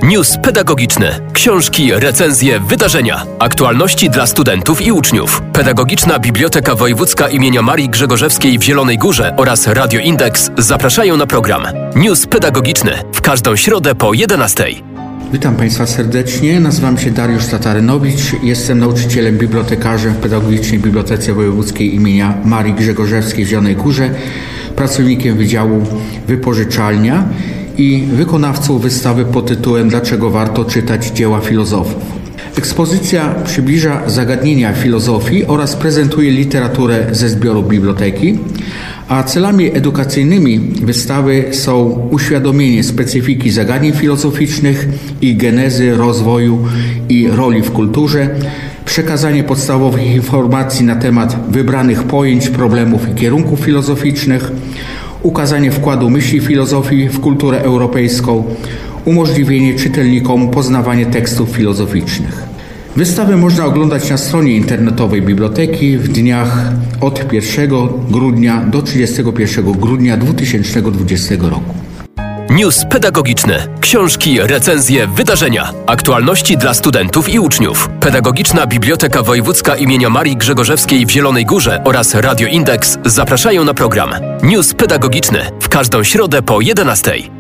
News pedagogiczny. Książki, recenzje, wydarzenia. Aktualności dla studentów i uczniów. Pedagogiczna Biblioteka Wojewódzka imienia Marii Grzegorzewskiej w Zielonej Górze oraz Radio Indeks zapraszają na program News pedagogiczny w każdą środę po 11:00. Witam Państwa serdecznie, nazywam się Dariusz Tatarynowicz, jestem nauczycielem bibliotekarzem w Pedagogicznej Bibliotece Wojewódzkiej imienia Marii Grzegorzewskiej w Zielonej Górze, pracownikiem Wydziału Wypożyczalnia i wykonawcą wystawy pod tytułem „Dlaczego warto czytać dzieła filozofów”. Ekspozycja przybliża zagadnienia filozofii oraz prezentuje literaturę ze zbioru biblioteki, a celami edukacyjnymi wystawy są uświadomienie specyfiki zagadnień filozoficznych, ich genezy, rozwoju i roli w kulturze, przekazanie podstawowych informacji na temat wybranych pojęć, problemów i kierunków filozoficznych, ukazanie wkładu myśli filozofii w kulturę europejską, umożliwienie czytelnikom poznawania tekstów filozoficznych. Wystawę można oglądać na stronie internetowej biblioteki w dniach od 1 grudnia do 31 grudnia 2020 roku. News pedagogiczny. Książki, recenzje, wydarzenia. Aktualności dla studentów i uczniów. Pedagogiczna Biblioteka Wojewódzka imienia Marii Grzegorzewskiej w Zielonej Górze oraz Radio Indeks zapraszają na program News pedagogiczny w każdą środę po 11:00.